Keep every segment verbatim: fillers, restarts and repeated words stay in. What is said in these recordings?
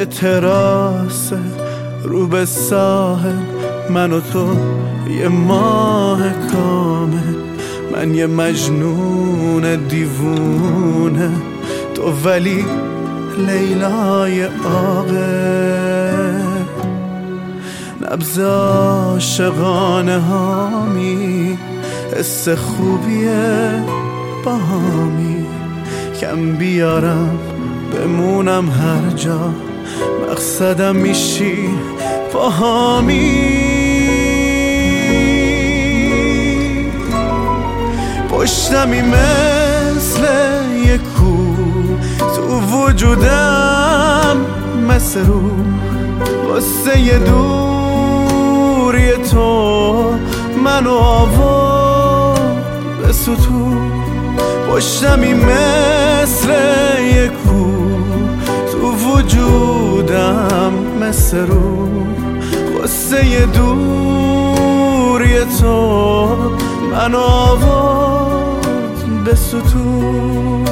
یه تراس رو به ساحل، من و تو یه ماه کامل. من یه مجنون دیوونه، تو ولی لیلای عاقل. نبض عاشقانه هامی، حس خوبیه باهامی. کم بیارم بمونم هر جا، مقصدم میشی پاهامی. پشتمی مثل یک کوه، تو وجودم مثل رو، واسه یه دوری تو منو آورد به ستون. پشتمی مثل یک کوه، تو وجودم مثل رو، واسه یه دوری تو منو آورد به ستون.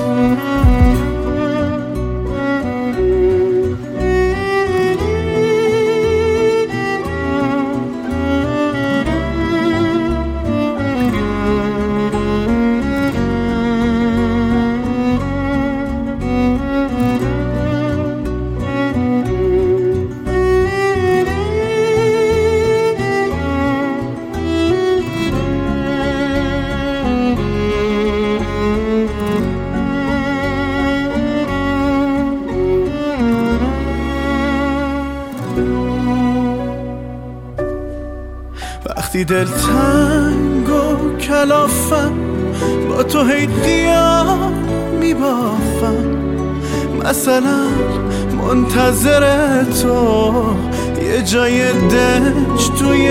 وقتی دل تنگ و کلافم، با تو هی قیام میبافم. مثلا منتظر تو یه جای دنج توی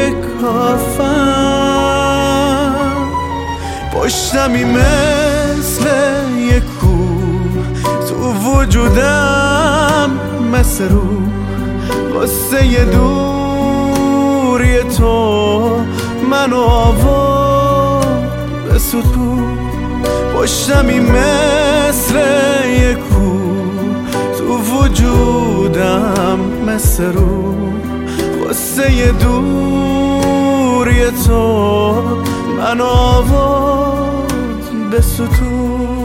کافم. پشتمی مثل یک کوه، تو وجودم مثل رو، واسه یه دوری تو منو آورد به ستون. پشتمی مثل یک کوه، تو وجودم مثل رو، واسه یه دوری تو منو آورد به ستون.